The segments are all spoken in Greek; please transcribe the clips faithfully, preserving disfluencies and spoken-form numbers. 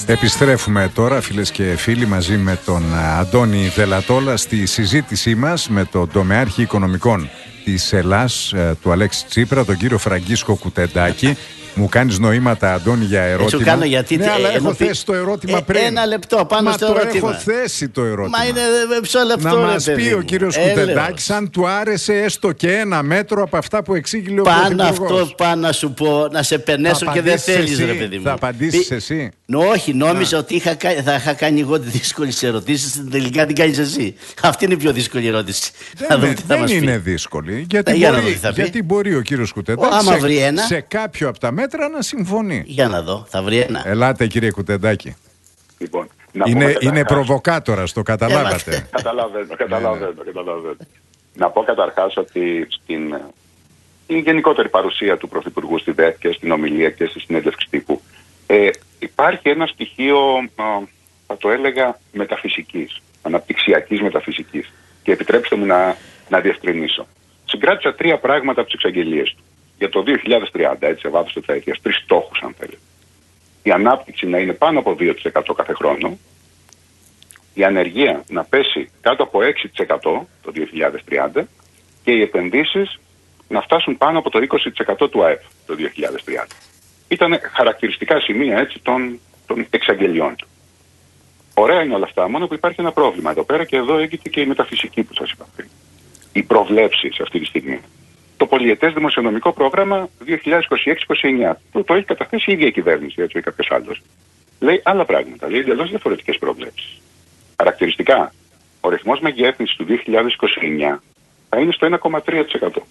Επιστρέφουμε τώρα, φίλες και φίλοι, μαζί με τον Αντώνη Δελατόλα στη συζήτησή μας με τον τομεάρχη οικονομικών της Ελλάς, του Αλέξη Τσίπρα, τον κύριο Φραγκίσκο Κουτεντάκη. Μου κάνεις νοήματα, Αντώνη, για ερώτημα. Έτσι κάνω γιατί. Ναι, αλλά έχω θέσει το ερώτημα ε, πριν. Ένα λεπτό πάνω Μα στο το ερώτημα. έχω θέσει το ερώτημα. Μα είναι μισό λεπτό. Να μας πει ο κύριος Έλεος. Κουτεντάκης αν του άρεσε έστω και ένα μέτρο από αυτά που εξήγηλε ο Πάνω Πρωθυπουργός. αυτό πάνω να σου πω, να σε πενέσω και δεν θέλεις, ρε παιδί μου. Θα απαντήσεις εσύ. Όχι, νόμιζα ότι είχα, θα είχα κάνει εγώ τις δύσκολες ερωτήσεις. Τελικά την κάνεις εσύ. Αυτή είναι η πιο δύσκολη ερώτηση. Δεν, δεν, δεν είναι δύσκολη. Γιατί, για μπορεί, να δω, γιατί μπορεί ο κύριος Κουτεντάκης σε, σε κάποιο από τα μέτρα να συμφωνεί. Για να δω, θα βρει ένα. Ελάτε, κύριε Κουτεντάκη. Λοιπόν, είναι είναι προβοκάτορας, το καταλάβατε. Καταλαβαίνω, καταλαβαίνω, καταλαβαίνω. Να πω καταρχάς ότι στην, στην γενικότερη παρουσία του Πρωθυπουργού στη ΔΕΘ και στην ομιλία και στη συνέντευξη τύπου ε, υπάρχει ένα στοιχείο, α, θα το έλεγα, μεταφυσικής, αναπτυξιακής μεταφυσικής. Και επιτρέψτε μου να, να διευκρινίσω. Συγκράτησα τρία πράγματα από τις εξαγγελίες του. Για το δύο χιλιάδες τριάντα, έτσι, σε βάθος τετραετίας, τρεις στόχους, αν θέλετε. Η ανάπτυξη να είναι πάνω από δύο τοις εκατό κάθε χρόνο, η ανεργία να πέσει κάτω από έξι τοις εκατό το δύο χιλιάδες τριάντα και οι επενδύσεις να φτάσουν πάνω από το είκοσι τοις εκατό του ΑΕΠ το δύο χιλιάδες τριάντα. Ήταν χαρακτηριστικά σημεία, έτσι, των, των εξαγγελιών του. Ωραία είναι όλα αυτά, μόνο που υπάρχει ένα πρόβλημα εδώ πέρα και εδώ έγκυται και η μεταφυσική που σας είπα πριν. Οι προβλέψεις αυτή τη στιγμή. Το πολυετές δημοσιονομικό πρόγραμμα δύο χιλιάδες είκοσι έξι είκοσι εννιά, που το έχει καταθέσει η ίδια η κυβέρνηση, έτσι, ή κάποιος άλλος. Λέει άλλα πράγματα, λέει εντελώς διαφορετικές προβλέψεις. Χαρακτηριστικά, ο ρυθμός μεγέθυνσης του δύο χιλιάδες είκοσι εννιά θα είναι στο ένα κόμμα τρία τοις εκατό.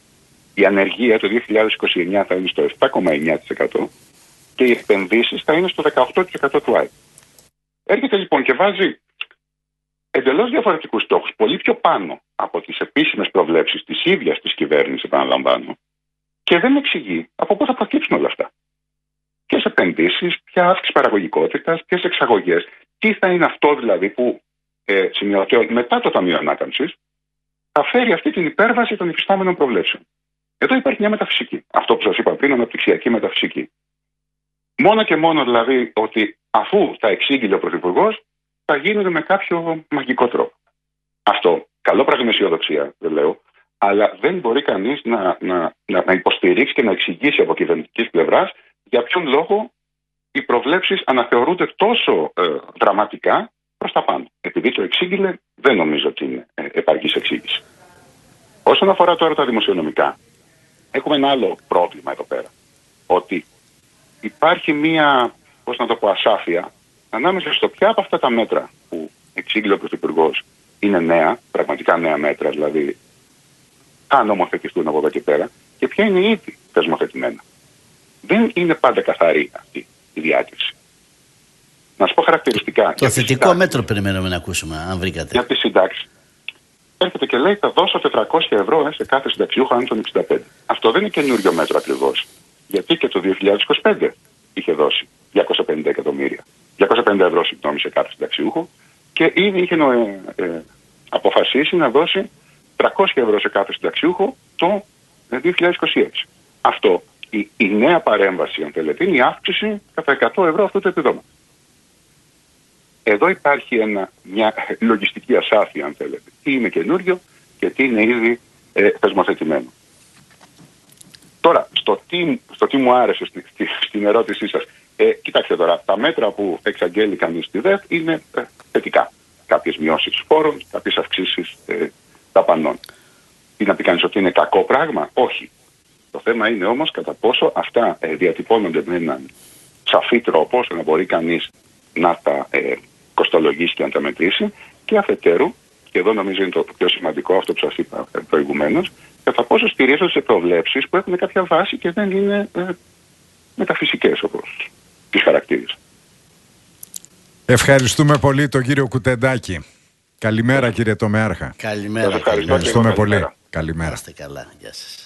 Η ανεργία το δύο χιλιάδες είκοσι εννιά θα είναι στο επτά κόμμα εννιά τοις εκατό και οι επενδύσεις θα είναι στο δεκαοκτώ τοις εκατό του ΑΕΠ. Έρχεται λοιπόν και βάζει εντελώς διαφορετικούς στόχους, πολύ πιο πάνω από τις επίσημες προβλέψεις της ίδιας της κυβέρνησης, επαναλαμβάνω, και δεν εξηγεί από πού θα προκύψουν όλα αυτά. Ποιες επενδύσεις, ποια αύξηση παραγωγικότητας, ποιες εξαγωγές, τι θα είναι αυτό δηλαδή που ε, σημειώται ότι μετά το Ταμείο Ανάκαμψης θα φέρει αυτή την υπέρβαση των υφιστάμενων προβλέψεων. Εδώ υπάρχει μια μεταφυσική. Αυτό που σας είπα πριν, αναπτυξιακή μεταφυσική. Μόνο και μόνο δηλαδή ότι αφού τα εξήγηλε ο Πρωθυπουργός, θα γίνονται με κάποιο μαγικό τρόπο. Αυτό, καλό πράγμα αισιοδοξία, δεν λέω, αλλά δεν μπορεί κανείς να, να, να, να υποστηρίξει και να εξηγήσει από κυβερνητικής πλευράς για ποιον λόγο οι προβλέψεις αναθεωρούνται τόσο ε, δραματικά προς τα πάνω. Επειδή το εξήγηλε, δεν νομίζω ότι είναι ε, επαρκής εξήγηση. Όσον αφορά τώρα τα δημοσιονομικά, έχουμε ένα άλλο πρόβλημα εδώ πέρα. Ότι υπάρχει μία, πώς να το πω, ασάφεια ανάμεσα στο ποια από αυτά τα μέτρα που εξήγηλε ο Πρωθυπουργός είναι νέα, πραγματικά νέα μέτρα, δηλαδή θα νομοθετηθούν από εδώ και πέρα, και ποια είναι ήδη θεσμοθετημένα. Δεν είναι πάντα καθαρή αυτή η διάκριση. Να σου πω χαρακτηριστικά. Το θετικό μέτρο περιμένουμε να ακούσουμε, αν βρήκατε. Για τη συντάξη. Έρχεται και λέει θα δώσω τετρακόσια ευρώ σε κάθε συνταξιούχο άνω των εξήντα πέντε. Αυτό δεν είναι καινούριο μέτρο ακριβώς. Γιατί και το δύο χιλιάδες είκοσι πέντε είχε δώσει διακόσια πενήντα εκατομμύρια. διακόσια πενήντα ευρώ συγγνώμη σε κάθε συνταξιούχο και ήδη είχε ε, ε, αποφασίσει να δώσει τριακόσια ευρώ σε κάθε συνταξιούχο το δύο χιλιάδες είκοσι έξι. Αυτό, η, η νέα παρέμβαση, αν θέλετε, είναι η αύξηση κατά εκατό ευρώ αυτού του επιδόματος. Εδώ υπάρχει ένα, μια λογιστική ασάφεια, αν θέλετε. Τι είναι καινούριο και τι είναι ήδη ε, θεσμοθετημένο. Τώρα, στο τι, στο τι μου άρεσε στη, στη, στην ερώτησή σας. Ε, κοιτάξτε τώρα, τα μέτρα που εξαγγέλει κανείς στη ΔΕΘ είναι ε, θετικά. Κάποιες μειώσεις φόρων, κάποιες αυξήσεις ε, δαπανών. Τι να πει κανείς ότι είναι κακό πράγμα? Όχι. Το θέμα είναι όμως κατά πόσο αυτά ε, διατυπώνονται με έναν σαφή τρόπο ώστε να μπορεί κανείς να τα ε, κοστολογήσει και να τα μετρήσει, και αφετέρου, και εδώ νομίζω είναι το πιο σημαντικό αυτό που σας είπα ε, προηγουμένως, κατά πόσο στηρίζονται σε προβλέψεις που έχουν κάποια βάση και δεν είναι ε, μεταφυσικές όπως τις χαρακτήριζα. Ευχαριστούμε πολύ τον κύριο Κουτεντάκη. Καλημέρα κύριε Τομεάρχα. Καλημέρα. Ευχαριστώ. Ευχαριστούμε πολύ. Καλημέρα. Καλημέρα. Είστε καλά. Γεια σας.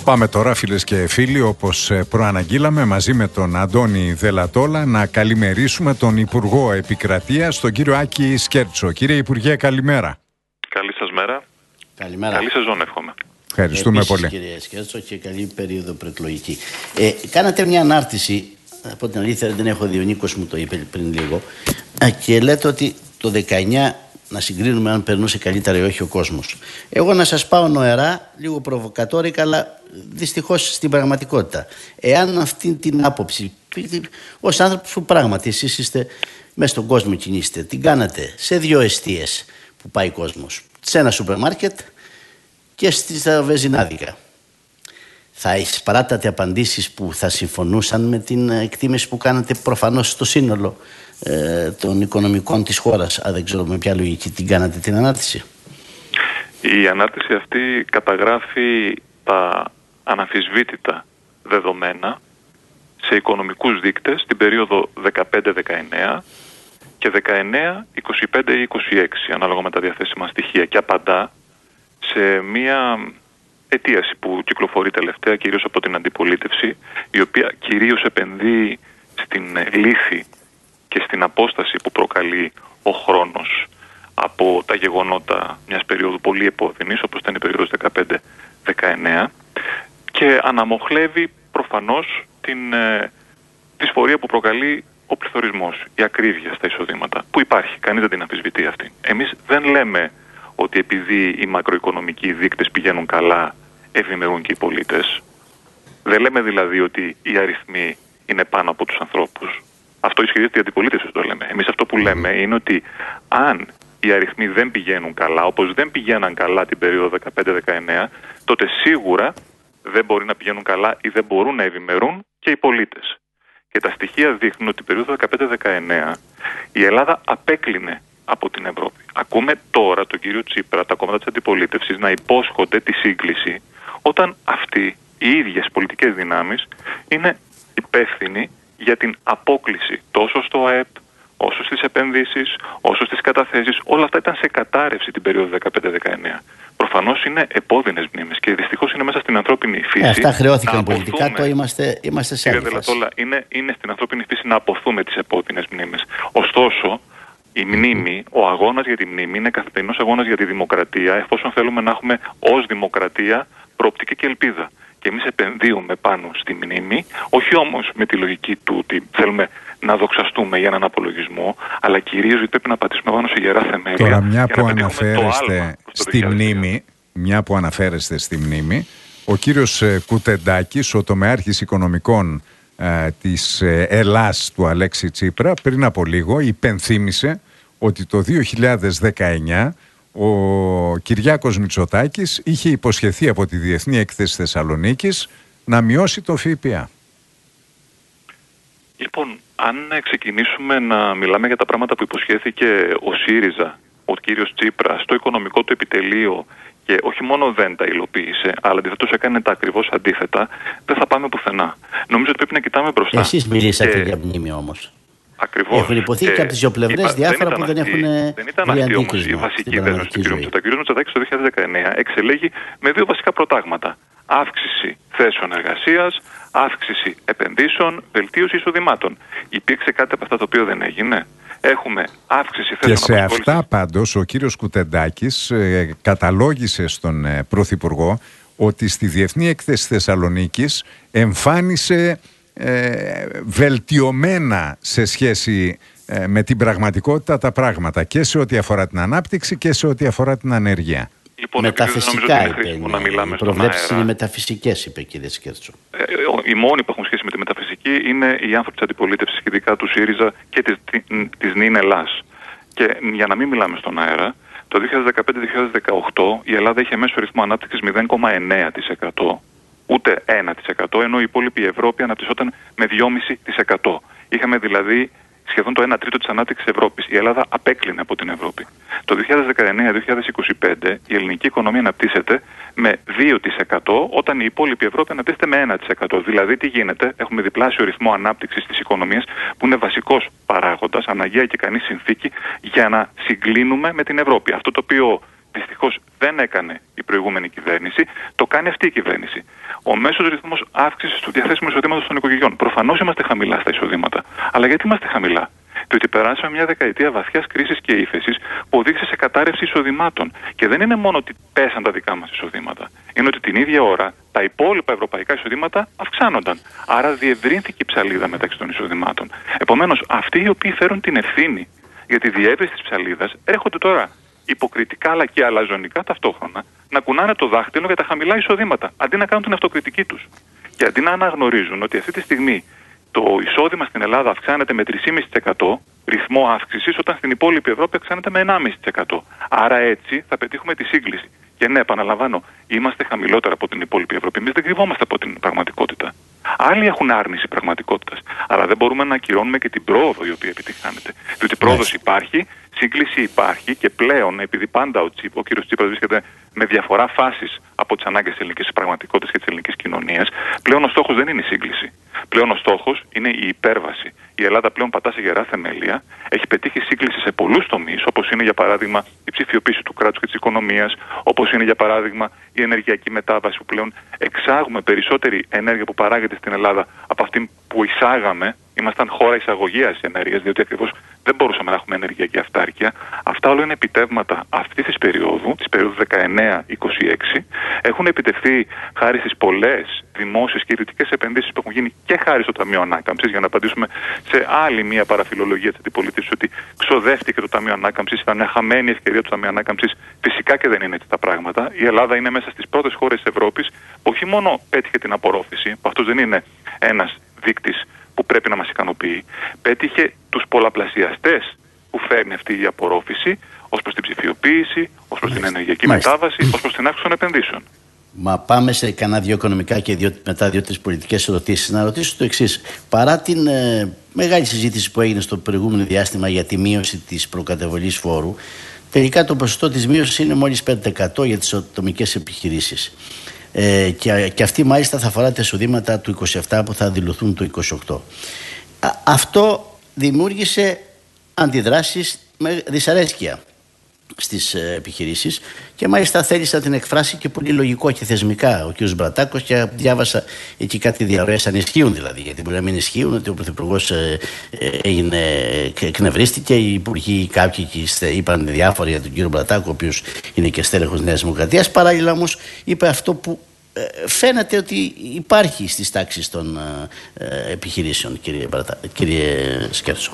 Πάμε τώρα, φίλες και φίλοι, όπως προαναγγείλαμε, μαζί με τον Αντώνη Δελατόλα να καλημερίσουμε τον Υπουργό Επικρατείας, τον κύριο Άκη Σκέρτσο. Κύριε Υπουργέ, καλημέρα. Καλή σας μέρα. Καλημέρα. Καλή σεζόν, εύχομαι. Ευχαριστούμε Επίσης, πολύ. Κύριε Σκέρτσο, και καλή περίοδο προεκλογική. Ε, κάνατε μια ανάρτηση, από την αλήθεια δεν έχω δει, ο Νίκος μου το είπε πριν λίγο, και λέτε ότι το δεκαεννιά να συγκρίνουμε αν περνούσε καλύτερα ή όχι ο κόσμος. Εγώ να σας πάω νοερά, λίγο προβοκατόρικα, αλλά δυστυχώς στην πραγματικότητα. Εάν αυτή την άποψη, ως άνθρωπος που πράγματι εσείς είστε μέσα στον κόσμο κινείστε, την κάνατε σε δύο εστίες που πάει ο κόσμος, σε ένα σούπερ μάρκετ και στα βεζινάδικα, θα εισπράτατε απαντήσεις που θα συμφωνούσαν με την εκτίμηση που κάνατε προφανώς στο σύνολο ε, των οικονομικών της χώρας? Α, δεν ξέρω με ποια λογική την κάνατε την ανάρτηση. Η ανάρτηση αυτή καταγράφει τα αναμφισβήτητα δεδομένα σε οικονομικούς δείκτες την περίοδο δεκαπέντε δεκαεννέα και δεκαεννέα είκοσι πέντε ή είκοσι έξι, ανάλογα με τα διαθέσιμα στοιχεία, και απαντά σε μία αιτίαση που κυκλοφορεί τελευταία κυρίως από την αντιπολίτευση, η οποία κυρίως επενδύει στην λύθη και στην απόσταση που προκαλεί ο χρόνος από τα γεγονότα μιας περίοδου πολύ επώδυνης, όπως ήταν η περίοδος δεκαπέντε δεκαεννέα, και αναμοχλεύει προφανώς την ε, δυσφορία που προκαλεί ο πληθωρισμός, η ακρίβεια στα εισοδήματα, που υπάρχει, κανείς δεν την αμφισβητεί αυτή. Εμείς δεν λέμε ότι επειδή οι μακροοικονομικοί δείκτες πηγαίνουν καλά, ευημερούν και οι πολίτες. Δεν λέμε δηλαδή ότι οι αριθμοί είναι πάνω από τους ανθρώπους. Αυτό ισχυρίζεται η αντιπολίτευση, το λέμε. Εμείς αυτό που λέμε είναι ότι αν οι αριθμοί δεν πηγαίνουν καλά, όπως δεν πηγαίναν καλά την περίοδο δεκαπέντε δεκαεννέα, τότε σίγουρα δεν μπορεί να πηγαίνουν καλά ή δεν μπορούν να ευημερούν και οι πολίτες. Και τα στοιχεία δείχνουν ότι την περίοδο δεκαπέντε δεκαεννέα η Ελλάδα απέκλεινε από την Ευρώπη. Ακούμε τώρα τον κύριο Τσίπρα, τα κόμματα της αντιπολίτευσης, να υπόσχονται τη σύγκληση, όταν αυτοί οι ίδιες πολιτικές δυνάμεις είναι υπεύθυνοι για την απόκλιση τόσο στο ΑΕΠ, όσο στις επενδύσεις, όσο στις καταθέσεις. Όλα αυτά ήταν σε κατάρρευση την περίοδο δεκαπέντε δεκαεννέα. Προφανώς είναι επώδυνες μνήμες και δυστυχώς είναι μέσα στην ανθρώπινη φύση. Ε, αυτά χρεώθηκαν πολιτικά, το είμαστε, είμαστε σε άλλη φάση. Είναι, είναι στην ανθρώπινη φύση να αποθούμε τις επώδυνες μνήμες. Ωστόσο, η μνήμη, ο αγώνας για τη μνήμη είναι καθημερινός αγώνας για τη δημοκρατία, εφόσον θέλουμε να έχουμε ως δημοκρατία προοπτική και ελπίδα. Και εμείς επενδύουμε πάνω στη μνήμη, όχι όμως με τη λογική του ότι θέλουμε να δοξαστούμε για έναν απολογισμό, αλλά κυρίως γιατί πρέπει να πατήσουμε πάνω σε γερά θεμέλια. Τώρα, μια που αναφέρεστε στη μνήμη, μια που αναφέρεστε στη μνήμη, ο κύριος Κουτεντάκης, ο τομεάρχης οικονομικών ε, της Ελλάς του Αλέξη Τσίπρα, πριν από λίγο υπενθύμησε ότι το δύο χιλιάδες δεκαεννιά ο Κυριάκος Μητσοτάκης είχε υποσχεθεί από τη Διεθνή Έκθεση Θεσσαλονίκης να μειώσει το ΦΠΑ. Λοιπόν, αν ξεκινήσουμε να μιλάμε για τα πράγματα που υποσχέθηκε ο ΣΥΡΙΖΑ, ο κύριος Τσίπρας, στο οικονομικό του επιτελείο, και όχι μόνο δεν τα υλοποίησε, αλλά αντιθέτως έκανε τα ακριβώς αντίθετα, δεν θα πάμε πουθενά. Νομίζω ότι πρέπει να κοιτάμε μπροστά. Εσείς μιλήσατε και... για μνήμη όμως. Ακριβώς. Έχουν υποθεί και, και από τις δύο πλευρές διάφορα που δεν έχουν βρει. Δεν ήταν αυτή όμως η βασική δέσμευση του κ. Μητσοτάκη. Ο κ. Μητσοτάκης το δύο χιλιάδες δεκαεννέα εξελέγει με δύο βασικά προτάγματα. Αύξηση θέσεων εργασίας, αύξηση επενδύσεων, βελτίωση εισοδημάτων. Υπήρξε κάτι από αυτά το οποίο δεν έγινε? Έχουμε αύξηση θέσεων. Και σε αυτά πάντως ο κύριος Κουτεντάκης ε, καταλόγησε στον ε, Πρωθυπουργό ότι στη Διεθνή Έκθεση Θεσσαλονίκης εμφάνισε ε, βελτιωμένα σε σχέση ε, με την πραγματικότητα τα πράγματα, και σε ό,τι αφορά την ανάπτυξη και σε ό,τι αφορά την ανεργία. Λοιπόν, μεταφυσικά είπε. Οι προβλέψεις είναι μεταφυσικές, είπε κύριε Σκέρτσο. Ε, οι μόνοι που έχουν σχέση με τη μεταφυσική είναι οι άνθρωποι της αντιπολίτευσης, ειδικά του ΣΥΡΙΖΑ και της, της ΝΙΝ Ελλάς. Και για να μην μιλάμε στον αέρα, το δύο χιλιάδες δεκαπέντε με δύο χιλιάδες δεκαοκτώ η Ελλάδα είχε μέσο ρυθμό ανάπτυξης μηδέν κόμμα εννέα τοις εκατό, ούτε ένα τοις εκατό, ενώ η υπόλοιπη Ευρώπη αναπτυσσόταν με δυόμισι τοις εκατό. Είχαμε δηλαδή σχεδόν το ένα τρίτο της ανάπτυξης της Ευρώπης. Η Ελλάδα απέκλεινε από την Ευρώπη. Το δύο χιλιάδες δεκαεννέα με δύο χιλιάδες είκοσι πέντε η ελληνική οικονομία αναπτύσσεται με δύο τοις εκατό, όταν η υπόλοιπη Ευρώπη αναπτύσσεται με ένα τοις εκατό. Δηλαδή, τι γίνεται? Έχουμε διπλάσιο ρυθμό ανάπτυξης της οικονομίας, που είναι βασικός παράγοντας, αναγκαία και ικανή συνθήκη για να συγκλίνουμε με την Ευρώπη. Αυτό το οποίο Δυστυχώς δεν έκανε η προηγούμενη κυβέρνηση, το κάνει αυτή η κυβέρνηση. Ο μέσος ρυθμός αύξησης του διαθέσιμου εισοδήματος των οικογενειών. Προφανώς είμαστε χαμηλά στα εισοδήματα. Αλλά γιατί είμαστε χαμηλά? Διότι περάσαμε μια δεκαετία βαθιάς κρίσης και ύφεσης που οδήγησε σε κατάρρευση εισοδημάτων. Και δεν είναι μόνο ότι πέσαν τα δικά μας εισοδήματα. Είναι ότι την ίδια ώρα τα υπόλοιπα ευρωπαϊκά εισοδήματα αυξάνονταν. Άρα διευρύνθηκε η ψαλίδα μεταξύ των εισοδημάτων. Επομένως, αυτοί οι οποίοι φέρουν την ευθύνη για τη διεύρυνση της ψαλίδας έρχονται τώρα υποκριτικά αλλά και αλαζονικά ταυτόχρονα να κουνάνε το δάχτυλο για τα χαμηλά εισοδήματα, αντί να κάνουν την αυτοκριτική τους. Και αντί να αναγνωρίζουν ότι αυτή τη στιγμή το εισόδημα στην Ελλάδα αυξάνεται με τρία κόμμα πέντε τοις εκατό ρυθμό αύξησης, όταν στην υπόλοιπη Ευρώπη αυξάνεται με ένα κόμμα πέντε τοις εκατό. Άρα έτσι θα πετύχουμε τη σύγκληση. Και ναι, επαναλαμβάνω, είμαστε χαμηλότερα από την υπόλοιπη Ευρώπη. Εμείς δεν κρυβόμαστε από την πραγματικότητα. Άλλοι έχουν άρνηση πραγματικότητας. Αλλά δεν μπορούμε να ακυρώνουμε και την πρόοδο η οποία επιτυχάνεται. Διότι πρόοδος υπάρχει, σύγκληση υπάρχει και πλέον, επειδή πάντα ο, Τσίπ, ο κύριος Τσίπρας βρίσκεται με διαφορά φάσεις από τις ανάγκες της ελληνικής πραγματικότητας και της ελληνικής κοινωνίας, πλέον ο στόχος δεν είναι η σύγκληση. Πλέον ο στόχος είναι η υπέρβαση. Η Ελλάδα πλέον πατά σε γερά θεμέλια, έχει πετύχει σύγκληση σε πολλούς τομείς, όπως είναι για παράδειγμα η ψηφιοποίηση του κράτους και της οικονομίας, όπως είναι για παράδειγμα η ενεργειακή μετάβαση, που πλέον εξάγουμε περισσότερη ενέργεια που παράγεται στην Ελλάδα από αυτή που εισάγαμε. Ήμασταν χώρα εισαγωγέας ενέργειας, διότι ακριβώς δεν μπορούσαμε να έχουμε ενεργειακή αυτάρκεια. Αυτά όλα είναι επιτεύγματα αυτής της περίοδου, της περίοδου δεκαεννέα είκοσι έξι. Έχουν επιτευχθεί χάρη στις πολλές δημόσιες και ιδιωτικές επενδύσεις που έχουν γίνει και χάρη στο Ταμείο Ανάκαμψης, για να απαντήσουμε σε άλλη μία παραφιλολογία της αντιπολίτευσης ότι ξοδεύτηκε το Ταμείο Ανάκαμψης, ήταν μια χαμένη ευκαιρία του Ταμείου Ανάκαμψης. Φυσικά και δεν είναι έτσι τα πράγματα. Η Ελλάδα είναι μέσα στις πρώτες χώρες της Ευρώπης που όχι μόνο πέτυχε την απορρόφηση, που αυτός δεν είναι ένας δείκτης που πρέπει να μας ικανοποιεί, πέτυχε τους πολλαπλασιαστές που φέρνει αυτή η απορρόφηση ως προς την ψηφιοποίηση, ως προς την ενεργειακή Μάλιστα. μετάβαση, ως προς την αύξηση των επενδύσεων. Μα πάμε σε κανένα δύο οικονομικά και δύο, μετά δύο-τρεις πολιτικές ερωτήσεις. Να ρωτήσω το εξής. Παρά την ε, μεγάλη συζήτηση που έγινε στο προηγούμενο διάστημα για τη μείωση της προκαταβολής φόρου, τελικά το ποσοστό της μείωσης είναι μόλις πέντε τοις εκατό για τις ατομικές επιχειρήσεις. Ε, και, και αυτή μάλιστα θα αφορά τα εισοδήματα του είκοσι επτά που θα δηλωθούν το είκοσι οκτώ. Α, αυτό δημιούργησε αντιδράσεις με δυσαρέσκεια στις ε, επιχειρήσεις και μάλιστα θέλησε να την εκφράσει και πολύ λογικό και θεσμικά ο κ. Μπρατάκος, και διάβασα εκεί κάτι διαρροές αν ισχύουν δηλαδή, γιατί μπορεί να μην ισχύουν, ότι ο Πρωθυπουργός ε, ε, έγινε, εκνευρίστηκε, οι υπουργοί κάποιοι είπαν διάφορα για τον κ. Μπρατάκο, ο οποίος είναι και στέλεχος Νέας Δημοκρατίας. Παράλληλα όμως είπε αυτό που ε, φαίνεται ότι υπάρχει στις τάξεις των ε, επιχειρήσεων, κύριε, Μπρατα... κύριε Σκέρτσο.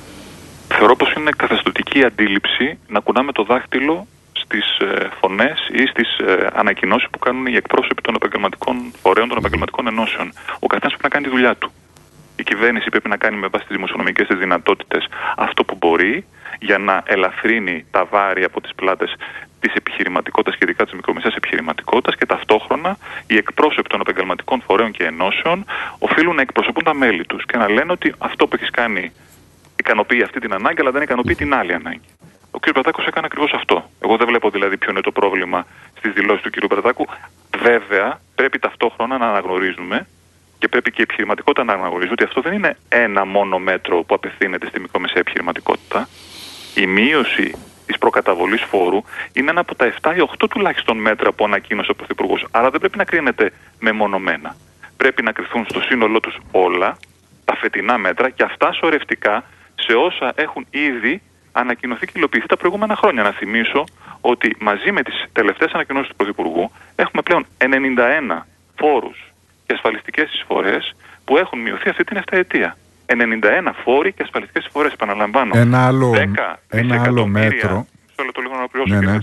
Θεωρώ πως είναι καθεστωτική αντίληψη να κουνάμε το δάχτυλο στις ε, φωνές ή στις ε, ανακοινώσεις που κάνουν οι εκπρόσωποι των επαγγελματικών φορέων, των επαγγελματικών ενώσεων. Ο καθένας πρέπει να κάνει τη δουλειά του. Η κυβέρνηση πρέπει να κάνει με βάση τις δημοσιονομικές της δυνατότητες αυτό που μπορεί για να ελαφρύνει τα βάρη από τις πλάτες της επιχειρηματικότητας και ειδικά της μικρομεσαίας επιχειρηματικότητας, και ταυτόχρονα οι εκπρόσωποι των επαγγελματικών φορέων και ενώσεων οφείλουν να εκπροσωπούν τα μέλη τους και να λένε ότι αυτό που έχεις κάνει ικανοποιεί αυτή την ανάγκη, αλλά δεν ικανοποιεί την άλλη ανάγκη. Ο κ. Μπρατάκος έκανε ακριβώς αυτό. Εγώ δεν βλέπω δηλαδή ποιο είναι το πρόβλημα στις δηλώσεις του κ. Μπρατάκου. Βέβαια, πρέπει ταυτόχρονα να αναγνωρίζουμε και πρέπει και η επιχειρηματικότητα να αναγνωρίζει ότι αυτό δεν είναι ένα μόνο μέτρο που απευθύνεται στη μικρομεσαία επιχειρηματικότητα. Η μείωση της προκαταβολής φόρου είναι ένα από τα επτά ή οκτώ τουλάχιστον μέτρα που ανακοίνωσε ο Πρωθυπουργός. Άρα δεν πρέπει να κρίνεται μεμονωμένα. Πρέπει να κρυθούν στο σύνολό τους όλα τα φετινά μέτρα και αυτά σωρευτικά σε όσα έχουν ήδη ανακοινωθεί και υλοποιηθεί τα προηγούμενα χρόνια. Να θυμίσω ότι μαζί με τις τελευταίες ανακοινώσεις του Πρωθυπουργού έχουμε πλέον ενενήντα ένα φόρους και ασφαλιστικές εισφορές που έχουν μειωθεί αυτή την επταετία. ενενήντα ένα φόροι και ασφαλιστικές εισφορές, επαναλαμβάνω. Ένα άλλο, δέκα ένα άλλο μέτρο. Το λίγο να πληρώσω, ναι, ναι.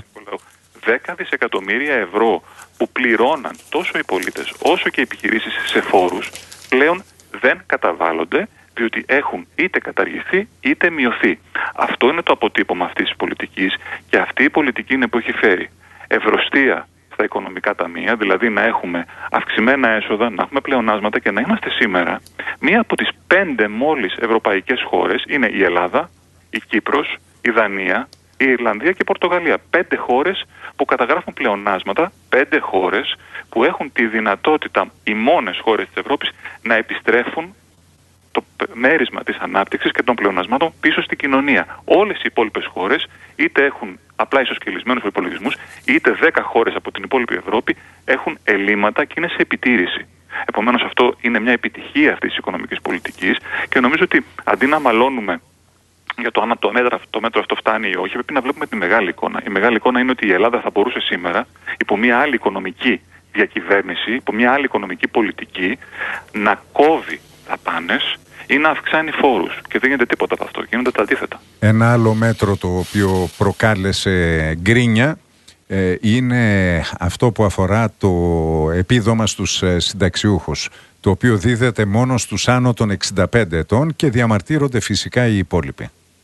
δέκα δισεκατομμύρια ευρώ που πληρώναν τόσο οι πολίτες όσο και οι επιχειρήσεις σε φόρους πλέον δεν καταβάλλονται, διότι έχουν είτε καταργηθεί είτε μειωθεί. Αυτό είναι το αποτύπωμα αυτής της πολιτικής, και αυτή η πολιτική είναι που έχει φέρει ευρωστία στα οικονομικά ταμεία, δηλαδή να έχουμε αυξημένα έσοδα, να έχουμε πλεονάσματα και να είμαστε σήμερα μία από τις πέντε μόλις ευρωπαϊκές χώρες. Είναι η Ελλάδα, η Κύπρος, η Δανία, η Ιρλανδία και η Πορτογαλία. Πέντε χώρες που καταγράφουν πλεονάσματα, πέντε χώρες που έχουν τη δυνατότητα, οι μόνες χώρες της Ευρώπης, να επιστρέφουν το, μέρισμα της ανάπτυξης και των πλεονασμάτων πίσω στην κοινωνία. Όλες οι υπόλοιπες χώρες είτε έχουν απλά ισοσκελισμένους προϋπολογισμούς, είτε δέκα χώρες από την υπόλοιπη Ευρώπη έχουν ελλείμματα και είναι σε επιτήρηση. Επομένως, αυτό είναι μια επιτυχία αυτής της οικονομικής πολιτικής και νομίζω ότι αντί να μαλώνουμε για το αν το μέτρο, το μέτρο αυτό φτάνει ή όχι, πρέπει να βλέπουμε τη μεγάλη εικόνα. Η μεγάλη εικόνα είναι ότι η Ελλάδα θα μπορούσε σήμερα, υπό μια άλλη οικονομική διακυβέρνηση, υπό μια άλλη οικονομική πολιτική, να κόβει δαπάνες ή να αυξάνει φόρους. Και δεν γίνεται τίποτα από αυτό. Γίνονται τα αντίθετα. Ένα άλλο μέτρο το οποίο προκάλεσε γκρίνια ε, είναι αυτό που αφορά το επίδομα στους ε, συνταξιούχους, το οποίο δίδεται μόνο στους άνω των εξήντα πέντε ετών και διαμαρτύρονται φυσικά οι υπόλοιποι.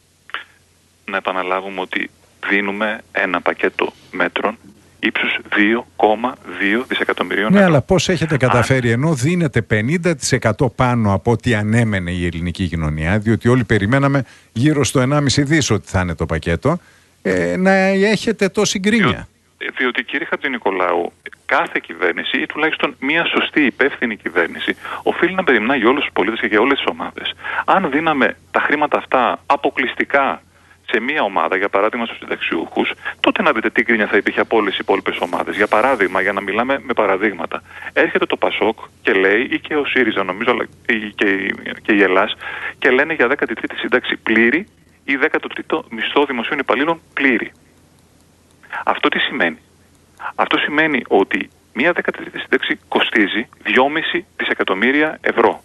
Να επαναλάβουμε ότι δίνουμε ένα πακέτο μέτρων ύψους δύο κόμμα δύο δισεκατομμυρίων ναι, ευρώ. αλλά πώς έχετε καταφέρει, ενώ δίνετε πενήντα τοις εκατό πάνω από ό,τι ανέμενε η ελληνική κοινωνία, διότι όλοι περιμέναμε γύρω στο ενάμιση δις ότι θα είναι το πακέτο, ε, να έχετε τόση γκρίνια. Διό, διότι κύριε Χατζηνικολάου, κάθε κυβέρνηση ή τουλάχιστον μια σωστή υπεύθυνη κυβέρνηση οφείλει να περιμνά για όλους τους πολίτες και για όλες τις ομάδες. Αν δίναμε τα χρήματα αυτά αποκλειστικά σε μία ομάδα, για παράδειγμα στους συνταξιούχους, τότε να δείτε τι γκρίνια θα υπήρχε από όλες οι υπόλοιπες ομάδες. Για παράδειγμα, για να μιλάμε με παραδείγματα, έρχεται το Πασόκ και λέει, ή και ο ΣΥΡΙΖΑ νομίζω, αλλά και, και η Ελλάς, και λένε για δέκατη τρίτη σύνταξη πλήρη ή δέκατο τρίτο μισθό δημοσίων υπαλλήλων πλήρη. Αυτό τι σημαίνει? Αυτό σημαίνει ότι μία δέκατη τρίτη σύνταξη κοστίζει δυόμισι δισεκατομμύρια ευρώ.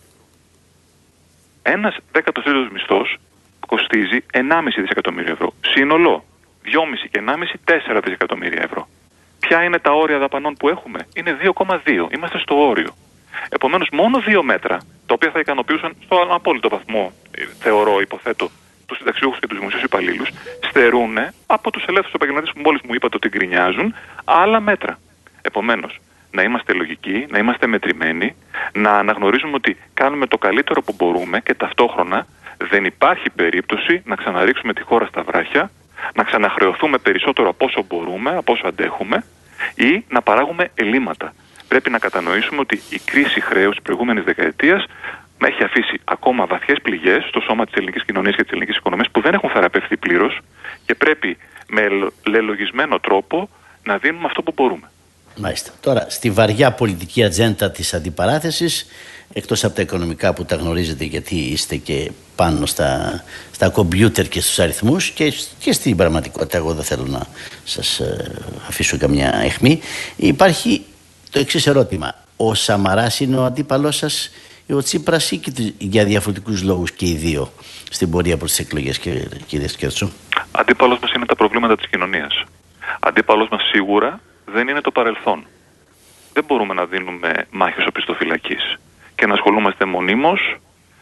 Ένας δέκατος τρίτος μισθός κοστίζει ενάμιση δισεκατομμύρια ευρώ. Σύνολο δυόμισι και ενάμιση, τέσσερα δισεκατομμύρια ευρώ. Ποια είναι τα όρια δαπανών που έχουμε? Είναι δύο κόμμα δύο. Είμαστε στο όριο. Επομένως, μόνο δύο μέτρα, τα οποία θα ικανοποιούσαν στο απόλυτο βαθμό, θεωρώ, υποθέτω, τους συνταξιούχους και τους δημοσίους υπαλλήλους, στερούν από τους ελεύθερους επαγγελματίες που μόλις μου είπατε ότι γκρινιάζουν άλλα μέτρα. Επομένως, να είμαστε λογικοί, να είμαστε μετρημένοι, να αναγνωρίζουμε ότι κάνουμε το καλύτερο που μπορούμε και ταυτόχρονα δεν υπάρχει περίπτωση να ξαναρίξουμε τη χώρα στα βράχια, να ξαναχρεωθούμε περισσότερο από όσο μπορούμε, από όσο αντέχουμε ή να παράγουμε ελλείμματα. Πρέπει να κατανοήσουμε ότι η κρίση χρέους της προηγούμενης δεκαετίας έχει αφήσει ακόμα βαθιές πληγές στο σώμα της ελληνικής κοινωνίας και της ελληνικής οικονομίας που δεν έχουν θεραπευθεί πλήρως και πρέπει με λελογισμένο τρόπο να δίνουμε αυτό που μπορούμε. Μάλιστα. Τώρα, στη βαριά πολιτική ατζέντα της αντιπαράθεσης, εκτός από τα οικονομικά που τα γνωρίζετε γιατί είστε και πάνω στα, στα κομπιούτερ και στους αριθμούς και, και στην πραγματικότητα, εγώ δεν θέλω να σας ε, αφήσω καμιά αιχμή, υπάρχει το εξής ερώτημα. Ο Σαμαράς είναι ο αντίπαλός σας ή ο Τσίπρας ή και για διαφορετικούς λόγους και οι δύο στην πορεία προς τις εκλογές, κύριε, κύριε Σκέρτσο? Αντίπαλος μας είναι τα προβλήματα της κοινωνίας. Αντίπαλος μας σίγουρα δεν είναι το παρελθόν. Δεν μπορούμε να δίνουμε μάχες οπισθοφυλακής και να ασχολούμαστε μονίμως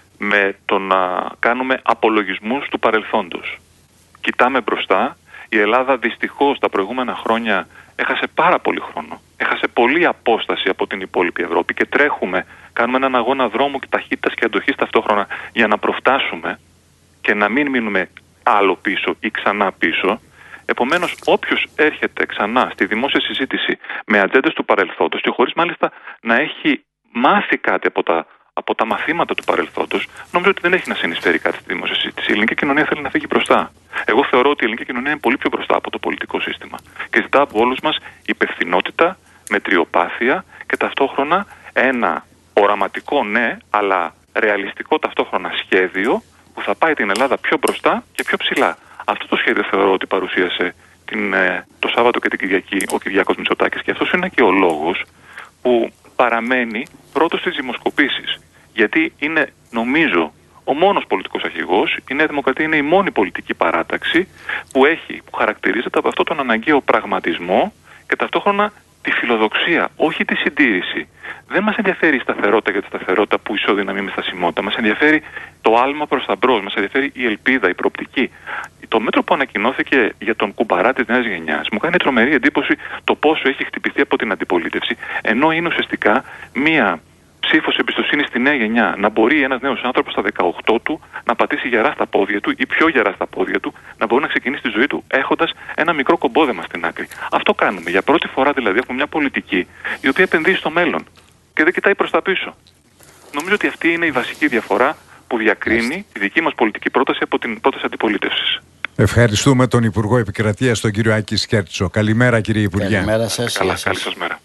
με το να κάνουμε απολογισμούς του παρελθόντος. Κοιτάμε μπροστά. Η Ελλάδα δυστυχώς τα προηγούμενα χρόνια έχασε πάρα πολύ χρόνο. Έχασε πολλή απόσταση από την υπόλοιπη Ευρώπη και τρέχουμε, κάνουμε έναν αγώνα δρόμου και ταχύτητας και αντοχής ταυτόχρονα για να προφτάσουμε και να μην μείνουμε άλλο πίσω ή ξανά πίσω. Επομένως, όποιος έρχεται ξανά στη δημόσια συζήτηση με ατζέντες του παρελθόντος και χωρίς μάλιστα να έχει μάθει κάτι από τα, από τα μαθήματα του παρελθόντος, νομίζω ότι δεν έχει να συνεισφέρει κάτι στη δημόσια συζήτηση. Η ελληνική κοινωνία θέλει να φύγει μπροστά. Εγώ θεωρώ ότι η ελληνική κοινωνία είναι πολύ πιο μπροστά από το πολιτικό σύστημα. Και ζητά από όλους μας υπευθυνότητα, μετριοπάθεια και ταυτόχρονα ένα οραματικό ναι, αλλά ρεαλιστικό ταυτόχρονα σχέδιο που θα πάει την Ελλάδα πιο μπροστά και πιο ψηλά. Αυτό το σχέδιο θεωρώ ότι παρουσίασε την, το Σάββατο και την Κυριακή ο Κυριάκος Μητσοτάκης και αυτός είναι και ο λόγος που παραμένει πρώτος στις δημοσκοπήσεις. Γιατί είναι, νομίζω, ο μόνος πολιτικός αρχηγός, η Νέα Δημοκρατία είναι η μόνη πολιτική παράταξη που, έχει, που χαρακτηρίζεται από αυτόν τον αναγκαίο πραγματισμό και ταυτόχρονα τη φιλοδοξία, όχι τη συντήρηση. Δεν μας ενδιαφέρει η σταθερότητα για τη σταθερότητα που ισοδυναμεί με στασιμότητα. Μας ενδιαφέρει το άλμα προς τα μπρος, μας ενδιαφέρει η ελπίδα, η προοπτική. Το μέτρο που ανακοινώθηκε για τον κουμπαρά της νέας γενιάς μου κάνει τρομερή εντύπωση το πόσο έχει χτυπηθεί από την αντιπολίτευση, ενώ είναι ουσιαστικά μία ψήφος εμπιστοσύνη στη νέα γενιά. Να μπορεί ένας νέος άνθρωπος στα δεκαοκτώ του να πατήσει γερά στα πόδια του ή πιο γερά στα πόδια του, να μπορεί να ξεκινήσει τη ζωή του έχοντας ένα μικρό κομπόδεμα στην άκρη. Αυτό κάνουμε. Για πρώτη φορά δηλαδή έχουμε μια πολιτική η οποία επενδύει στο μέλλον και δεν κοιτάει προς τα πίσω. Νομίζω ότι αυτή είναι η βασική διαφορά που διακρίνει τη δική μας πολιτική πρόταση από την πρόταση αντιπολίτευσης. Ευχαριστούμε τον Υπουργό Επικρατείας, τον κύριο Άκη Σκέρτσο. Καλημέρα, κύριε Υπουργέ. Καλημέρα σας. Καλά, καλή σας μέρα.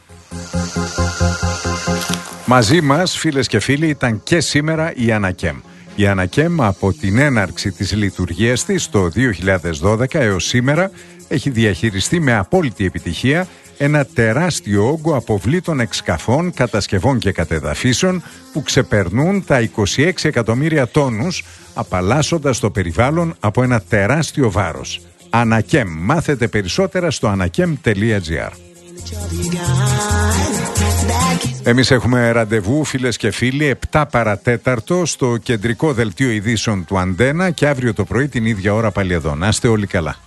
Μαζί μας, φίλες και φίλοι, ήταν και σήμερα η Ανακέμ. Η Ανακέμ από την έναρξη της λειτουργίας της το δύο χιλιάδες δώδεκα έως σήμερα έχει διαχειριστεί με απόλυτη επιτυχία ένα τεράστιο όγκο αποβλήτων εξκαφών, κατασκευών και κατεδαφίσεων που ξεπερνούν τα είκοσι έξι εκατομμύρια τόνους, απαλλάσσοντας το περιβάλλον από ένα τεράστιο βάρος. Ανακέμ. Μάθετε περισσότερα στο ανακέμ τελεία τζι άρ. Εμείς έχουμε ραντεβού, φίλες και φίλοι, επτά παρατέταρτο στο κεντρικό δελτίο ειδήσεων του Αντένα και αύριο το πρωί την ίδια ώρα πάλι εδώ. Να είστε όλοι καλά.